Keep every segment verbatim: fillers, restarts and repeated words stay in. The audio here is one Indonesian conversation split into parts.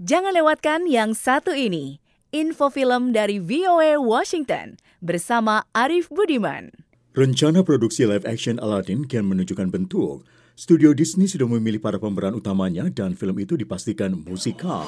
Jangan lewatkan yang satu ini, info film dari V O A Washington bersama Arif Budiman. Rencana produksi live action Aladdin kian menunjukkan bentuk. Studio Disney sudah memilih para pemeran utamanya dan film itu dipastikan musikal.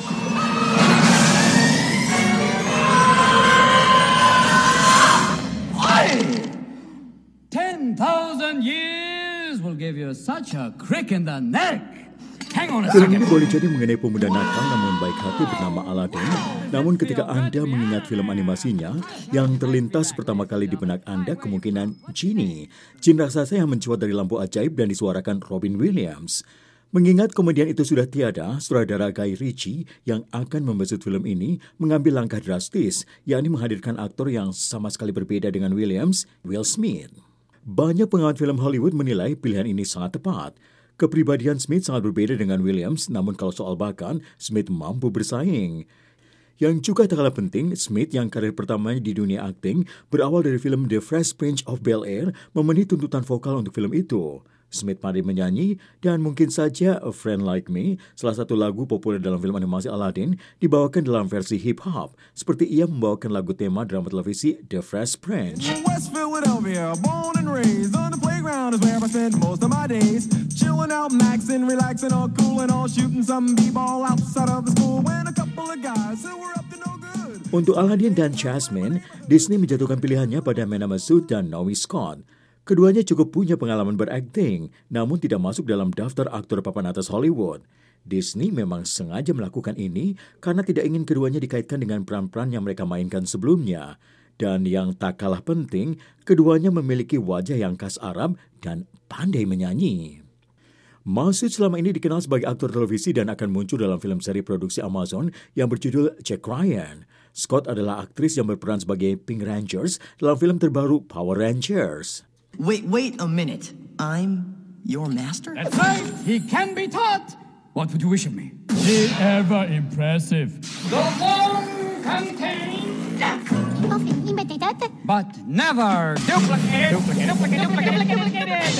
Ten thousand years will give you such a crick in the neck. Hang on a Film second. ini boleh jadi mengenai pemuda nakal namun baik hati bernama Aladdin. Namun ketika Anda mengingat film animasinya, yang terlintas pertama kali di benak Anda kemungkinan Genie, jin raksasa yang mencuat dari lampu ajaib dan disuarakan Robin Williams. Mengingat komedian itu sudah tiada, sutradara Guy Ritchie yang akan membesut film ini mengambil langkah drastis, yakni menghadirkan aktor yang sama sekali berbeda dengan Williams, Will Smith. Banyak pengamat film Hollywood menilai pilihan ini sangat tepat. Kepribadian Smith sangat berbeda dengan Williams, namun kalau soal bakat, Smith mampu bersaing. Yang juga tak kalah penting, Smith yang karir pertamanya di dunia akting berawal dari film The Fresh Prince of Bel-Air memenuhi tuntutan vokal untuk film itu. Smith pandai menyanyi dan mungkin saja A Friend Like Me, salah satu lagu populer dalam film animasi Aladdin, dibawakan dalam versi hip-hop, seperti ia membawakan lagu tema drama televisi The Fresh Prince. West Philadelphia, born and raised on the playground is where I spend most of my days. Chilling out, maxing, relaxing, all cool and all shooting some b-ball outside of the school when a couple of guys who were up to no good. Untuk Aladdin dan Jasmine, Disney menjatuhkan pilihannya pada Mena Massoud dan Naomi Scott. Keduanya cukup punya pengalaman berakting, namun tidak masuk dalam daftar aktor papan atas Hollywood. Disney memang sengaja melakukan ini karena tidak ingin keduanya dikaitkan dengan peran-peran yang mereka mainkan sebelumnya. Dan yang tak kalah penting, keduanya memiliki wajah yang khas Arab dan pandai menyanyi. Massoud selama ini dikenal sebagai aktor televisi dan akan muncul dalam film seri produksi Amazon yang berjudul Jack Ryan. Scott adalah aktris yang berperan sebagai Pink Rangers dalam film terbaru Power Rangers. Wait, wait a minute. I'm your master? That's right. He can be taught. What would you wish of me? The ever impressive. The one contained. Often imitated. But never duplicated. Duplicated. Duplicated. Duplicated. Duplicated.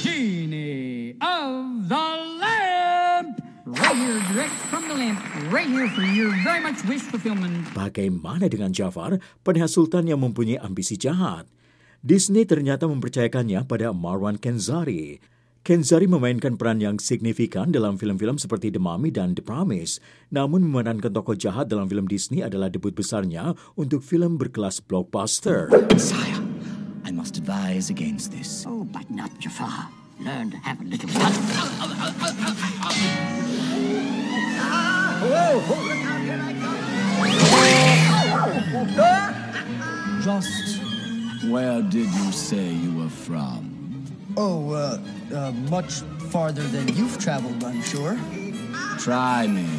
Genie of the lamp. Right here, direct from the lamp. Right here for your very much wish fulfillment. Bagaimana dengan Jafar, penasihat sultan yang mempunyai ambisi jahat? Disney ternyata mempercayakannya pada Marwan Kenzari. Kenzari memainkan peran yang signifikan dalam film-film seperti The Mummy dan The Promise. Namun memerankan tokoh jahat dalam film Disney adalah debut besarnya untuk film berkelas blockbuster. Sire, I must advise against this. Oh, but not Jafar. Learn to have a little fun. Just where did you say you were from? Oh, uh, uh, much farther than you've traveled, I'm sure. Try me.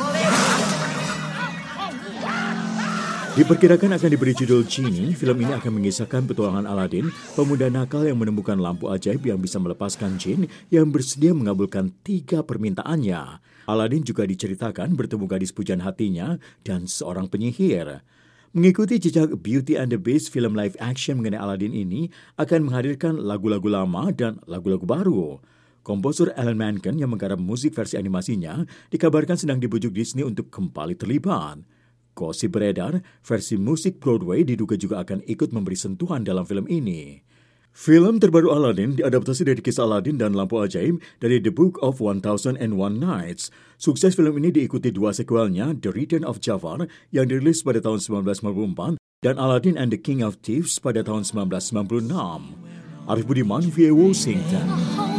Diperkirakan akan diberi judul Genie, film ini akan mengisahkan petualangan Aladdin, pemuda nakal yang menemukan lampu ajaib yang bisa melepaskan jin yang bersedia mengabulkan tiga permintaannya. Aladdin juga diceritakan bertemu gadis pujaan hatinya dan seorang penyihir. Mengikuti jejak Beauty and the Beast, film live action mengenai Aladdin ini akan menghadirkan lagu-lagu lama dan lagu-lagu baru. Komposer Alan Menken yang menggarap musik versi animasinya dikabarkan sedang dibujuk Disney untuk kembali terlibat. Gosip beredar, versi musik Broadway diduga juga akan ikut memberi sentuhan dalam film ini. Film terbaru Aladdin diadaptasi dari kisah Aladdin dan Lampu Ajaib dari The Book of one thousand one Nights. Sukses film ini diikuti dua sequelnya, The Return of Jafar yang dirilis pada tahun sembilan belas sembilan puluh empat dan Aladdin and the King of Thieves pada tahun sembilan belas sembilan puluh enam. Arif Budiman, V O A Washington.